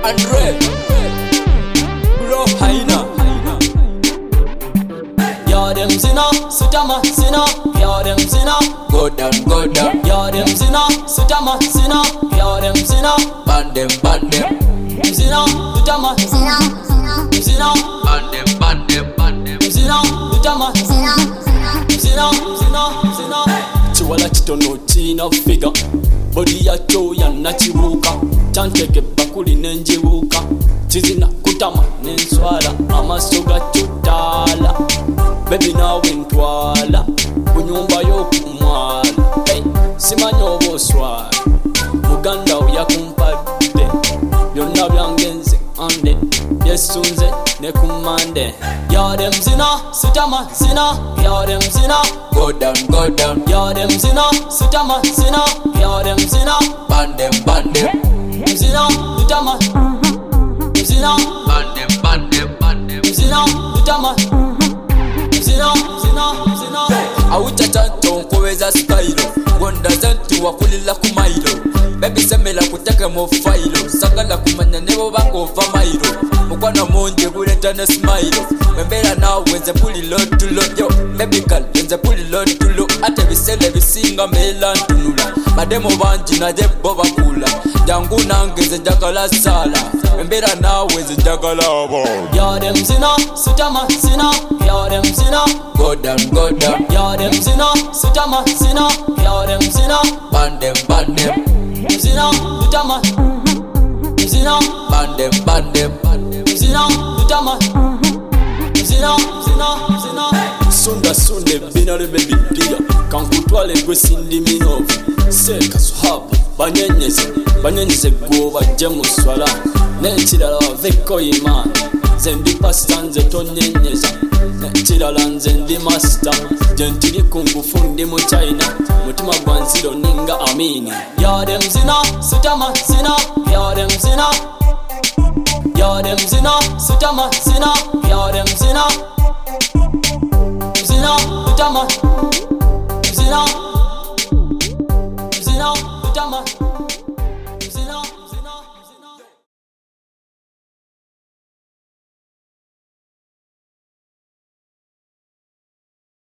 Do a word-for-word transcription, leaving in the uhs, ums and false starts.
Andre Bro Haina Yo them zina, sutama zina. Yo them zina, go down, go down. Yo them zina, sutama zina. Yo them zina, ban them, ban them. Zina, sutama zina, zina, ban them, ban them, ban them. Zina, sutama zina, zina, zina, zina. Chiwala chitono china figa. Body ya cho ya nachibuka. Chanteke bakuli nenjibuka. Chizina kutama nenswala. Amasoga chutala. Baby nawe ntwala kunyumba yo kumwala. Hey, simanyo boswala Muganda uya kumpadde byonna byangenze ande byesunze ne kumande. Yo them zina, sutama zina. Yo them zina, go down, go down. Yo them zina, sutama zina. Yo them zina, ban them, ban them. Zina, sutama zina, ban them, ban them, ban them. Zina, sutama zina, zina, zina. Awucha chanto nkuweza style. Gonda zantu wakulila kumailo. Baby semela kuteke mo failo. Sagala kumanya nebo bango va mailo. Mukwana monje kuleta ne smile. Membela nawe nze puli lotulo. Yo baby girl nze puli lotulo. Ate bisele bisinga mela ntunula. Bademo banji na jebo bakula. Jangu nange nze njagala sala. Membela nawe nze njagala abo. Yo them zina, sutama zina. Yo them zina, go down, go down. Yo them zina, sutama zina. Yo them zina, ban them, ban them. Zina, sutama zina, ban them, ban them. Zina, sutama zina, zina, zina. Sunda sunde binare baby dear. Kankutwale gwe sindi minovu. Seka suhaba banyenyeze, banyenyeze gwo bajje muswala. Nekirala baveko imana. Zendi pasta nze tonyenyeza. Nekirala nze ndi master. Gentili kungufu ndi mu China. Mutima gwanziro ninga amini. Yo them zina, sutama zina. Yo them zina, yo them zina, sutama zina. Yo them zina, zina, sutama zina, zina, sutama.